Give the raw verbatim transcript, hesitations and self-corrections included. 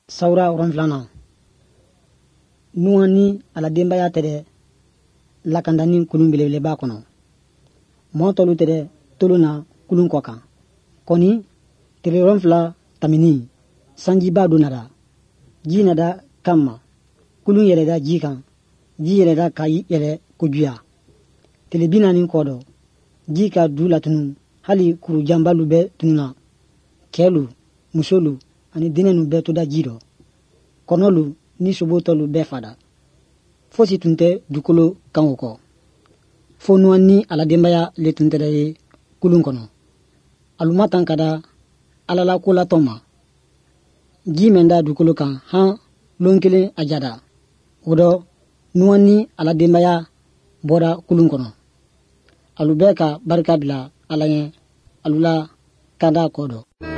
Sawura ronflana nuani ala dembaya tere lakandani kulun belebeleba kono mo tolu tere toluna kulun kokan koni tere ronfla tamini sanji ba donada ji nada kama kulun yere da ji kan ji yere da kai yere kujuya tele binani kodo ji ka dula tunu hali kuru jambalu be tununa kelu musolu ani dinenu be to da jiro konolu ni sobotolu be fada fosi tunte dukolo kanwoko fonu ni ala dembaya le tunte de kulun kono alumatan kada alala kula toma jimenda dukolo kan han lonkele ajada odo nuani ala dembaya bora kulun kono alubeka barka bila alaye alula kada kodo